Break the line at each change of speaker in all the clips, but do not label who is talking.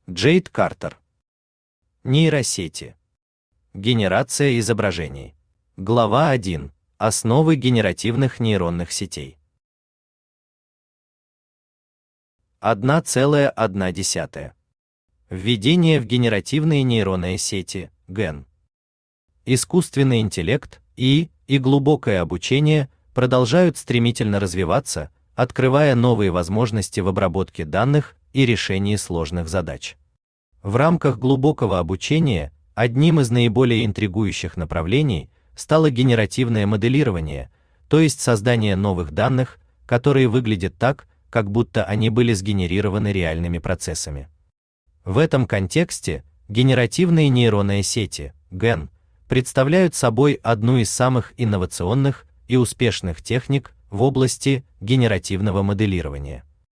Джейд Картер. Нейросети. Генерация изображений. Глава 1. Основы генеративных нейронных сетей. 1,1. Введение в генеративные нейронные сети, ГЭН. Искусственный интеллект и глубокое обучение продолжают стремительно развиваться, открывая новые возможности в обработке данных и решении сложных задач. В рамках глубокого обучения одним из наиболее интригующих направлений стало генеративное моделирование, то есть создание новых данных, которые выглядят так, как будто они были сгенерированы реальными процессами. В этом контексте генеративные нейронные сети, ГЭН, представляют собой одну из самых инновационных и успешных техник в области генеративного моделирования.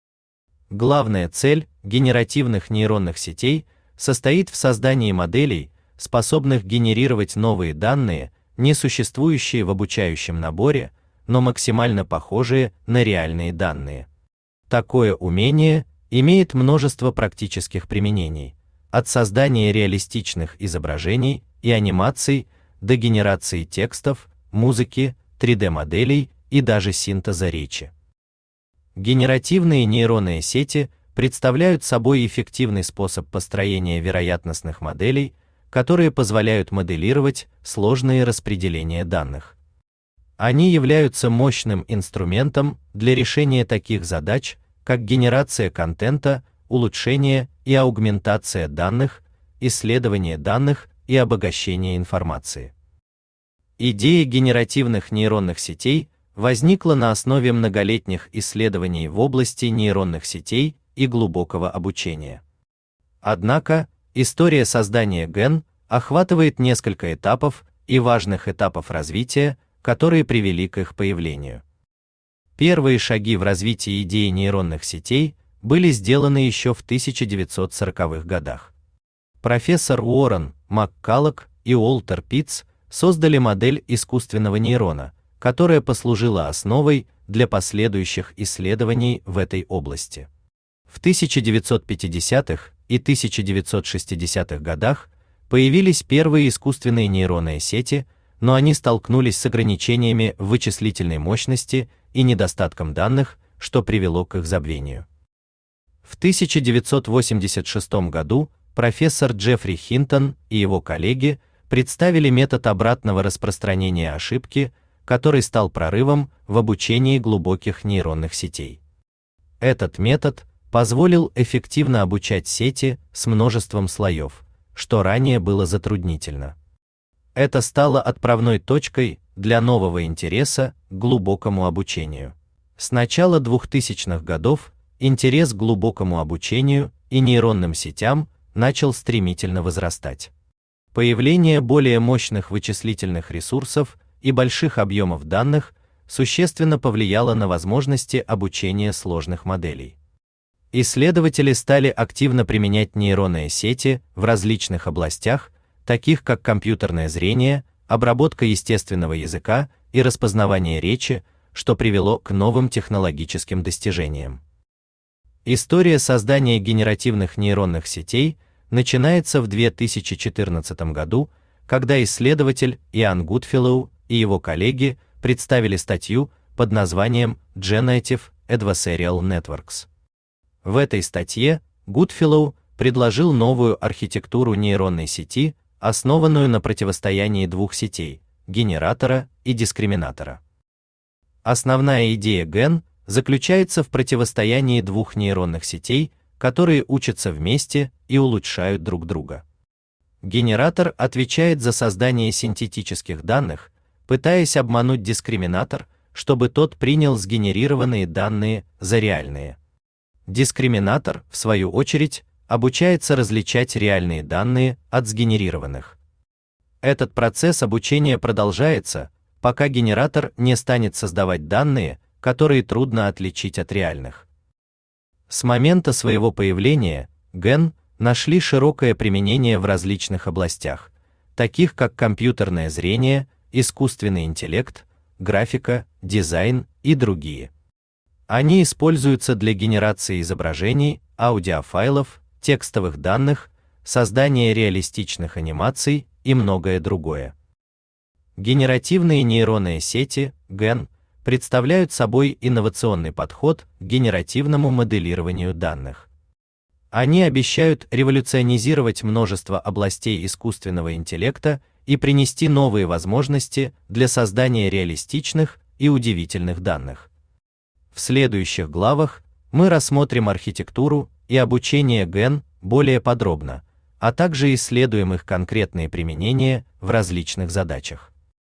Главная цель генеративных нейронных сетей состоит в создании моделей, способных генерировать новые данные, не существующие в обучающем наборе, но максимально похожие на реальные данные. Такое умение имеет множество практических применений, от создания реалистичных изображений и анимаций до генерации текстов, музыки, 3D-моделей и даже синтеза речи. Генеративные нейронные сети представляют собой эффективный способ построения вероятностных моделей, которые позволяют моделировать сложные распределения данных. Они являются мощным инструментом для решения таких задач, как генерация контента, улучшение и аугментация данных, исследование данных и обогащение информации. Идея генеративных нейронных сетей возникла на основе многолетних исследований в области нейронных сетей и глубокого обучения. Однако, история создания ГЭН охватывает несколько этапов и важных этапов развития, которые привели к их появлению. Первые шаги в развитии идеи нейронных сетей были сделаны еще в 1940-х годах. Профессор Уоррен Маккаллок и Уолтер Питц создали модель искусственного нейрона, которая послужила основой для последующих исследований в этой области. В 1950-х и 1960-х годах появились первые искусственные нейронные сети, но они столкнулись с ограничениями в вычислительной мощности и недостатком данных, что привело к их забвению. В 1986 году профессор Джеффри Хинтон и его коллеги представили метод обратного распространения ошибки, который стал прорывом в обучении глубоких нейронных сетей. Этот метод позволил эффективно обучать сети с множеством слоев, что ранее было затруднительно. Это стало отправной точкой для нового интереса к глубокому обучению. С начала 2000-х годов интерес к глубокому обучению и нейронным сетям начал стремительно возрастать. Появление более мощных вычислительных ресурсов и больших объемов данных существенно повлияло на возможности обучения сложных моделей. Исследователи стали активно применять нейронные сети в различных областях, таких как компьютерное зрение, обработка естественного языка и распознавание речи, что привело к новым технологическим достижениям. История создания генеративных нейронных сетей начинается в 2014 году, когда исследователь Иан Гудфеллоу и его коллеги представили статью под названием Generative Adversarial Networks. В этой статье Гудфеллоу предложил новую архитектуру нейронной сети, основанную на противостоянии двух сетей – генератора и дискриминатора. Основная идея ГЭН заключается в противостоянии двух нейронных сетей, которые учатся вместе и улучшают друг друга. Генератор отвечает за создание синтетических данных, пытаясь обмануть дискриминатор, чтобы тот принял сгенерированные данные за реальные. Дискриминатор, в свою очередь, обучается различать реальные данные от сгенерированных. Этот процесс обучения продолжается, пока генератор не станет создавать данные, которые трудно отличить от реальных. С момента своего появления ГЭН нашли широкое применение в различных областях, таких как компьютерное зрение, искусственный интеллект, графика, дизайн и другие. Они используются для генерации изображений, аудиофайлов, текстовых данных, создание реалистичных анимаций и многое другое. Генеративные нейронные сети, ГЭН, представляют собой инновационный подход к генеративному моделированию данных. Они обещают революционизировать множество областей искусственного интеллекта и принести новые возможности для создания реалистичных и удивительных данных. В следующих главах мы рассмотрим архитектуру и обучение ГЭН более подробно, а также исследуем их конкретные применения в различных задачах.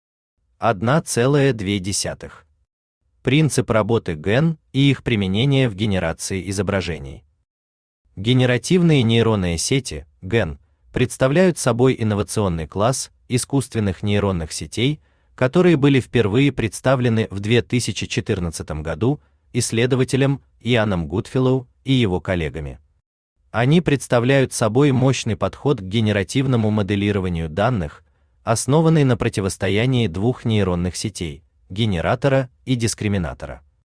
1,2. Принцип работы ГЭН и их применение в генерации изображений. Генеративные нейронные сети, ГЭН, представляют собой инновационный класс искусственных нейронных сетей, которые были впервые представлены в 2014 году исследователем Ианом Гудфеллоу и его коллегами. Они представляют собой мощный подход к генеративному моделированию данных, основанный на противостоянии двух нейронных сетей – генератора и дискриминатора.